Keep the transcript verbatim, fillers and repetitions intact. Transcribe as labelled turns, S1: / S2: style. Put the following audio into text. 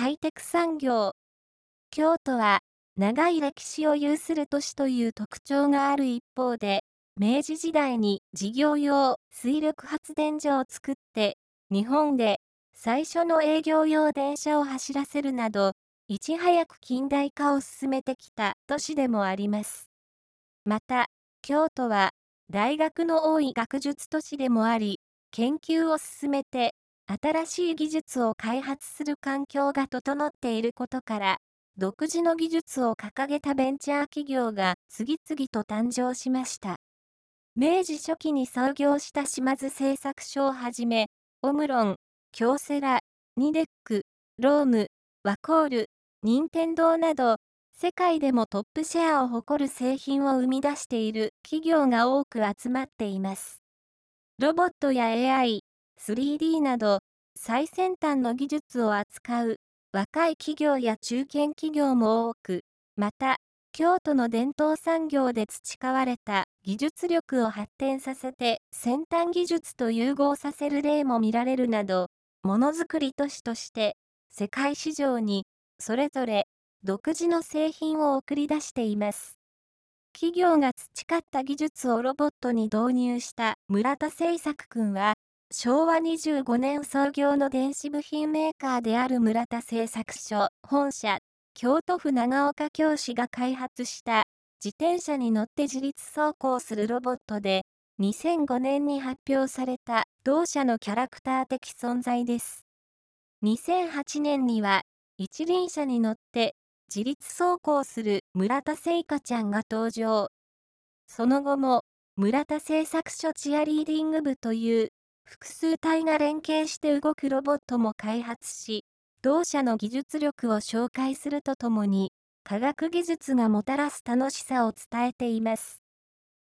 S1: ハイテク産業。京都は、長い歴史を有する都市という特徴がある一方で、明治時代に事業用水力発電所を作って、日本で最初の営業用電車を走らせるなど、いち早く近代化を進めてきた都市でもあります。また、京都は大学の多い学術都市でもあり、研究を進めて新しい技術を開発する環境が整っていることから、独自の技術を掲げたベンチャー企業が次々と誕生しました。明治初期に創業した島津製作所をはじめ、オムロン、京セラ、ニデック、ローム、ワコール、任天堂など、世界でもトップシェアを誇る製品を生み出している企業が多く集まっています。ロボットや エーアイ、スリーディー など、最先端の技術を扱う若い企業や中堅企業も多く、また、京都の伝統産業で培われた技術力を発展させて先端技術と融合させる例も見られるなど、ものづくり都市として世界市場にそれぞれ独自の製品を送り出しています。企業が培った技術をロボットに導入した村田製作君は、しょうわにじゅうごねん創業の電子部品メーカーである村田製作所本社、京都府長岡京市が開発した自転車に乗って自立走行するロボットで、にせんごねんに発表された同社のキャラクター的存在です。にせんはちねんには一輪車に乗って自立走行する村田製菓ちゃんが登場。その後も村田製作所チアリーディング部という複数体が連携して動くロボットも開発し、同社の技術力を紹介するとともに、科学技術がもたらす楽しさを伝えています。